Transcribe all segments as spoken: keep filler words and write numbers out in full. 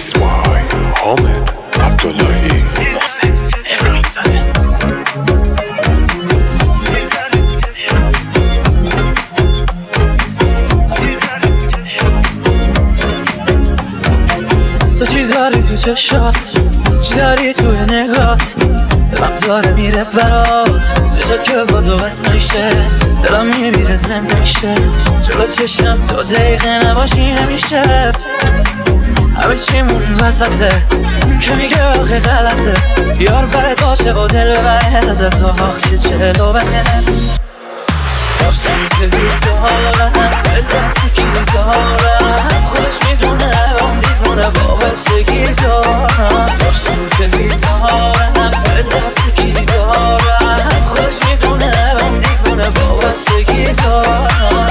Mix by حامد عبداللهی. محسن ابراهیم زاده. تو چی داری تو چشات، چی داری توی نگات، دلم داره میره برات، چشات که بازو بس میشه، دلم میمیره زنده میشه، جلو چشم دو دقیقه نباشی نمیشه، همه چیمون وسطه، اون که میگه آخه غلطه، یار برت باشه و دل ببره ازت آخه چلو بکنه، داستون که بیتارم، دل دستی کی دارم، خودش میدونه اون دیوونه وابستگی دارم، داستون که بیتارم، دل دستی کی دارم، خودش میدونه اون دیوونه وابستگی دارم.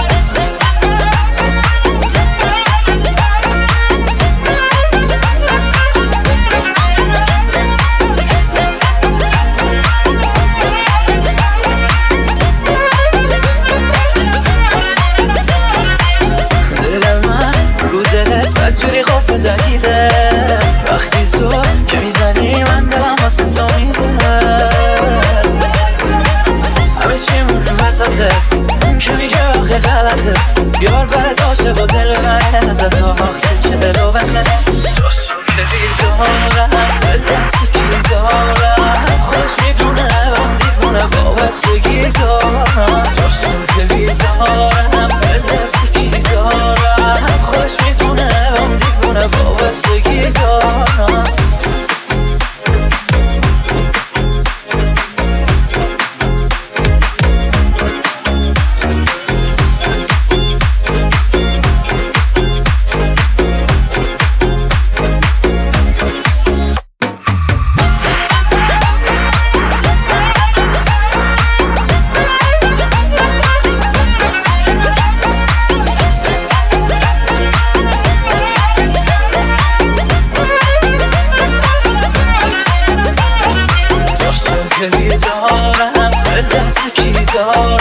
جوری خوف دقیقه وقتی زور که میزنی من دلم واسه تو میدونه، همه چیمون وسطه، اون که میگه آخه غلطه، یار برت باشه و دل ببره ازت آخه چلو بکنه، داستون که بیدارم، دل دستی کی دارم، خودش میدونه اون دیوونه وابستگی دارم، داستون که بیدارم، دل دستی کی دارم، خودش میدونه اون دیوونه وابستگی دارم. که بیدارم، دل دست کی دارم،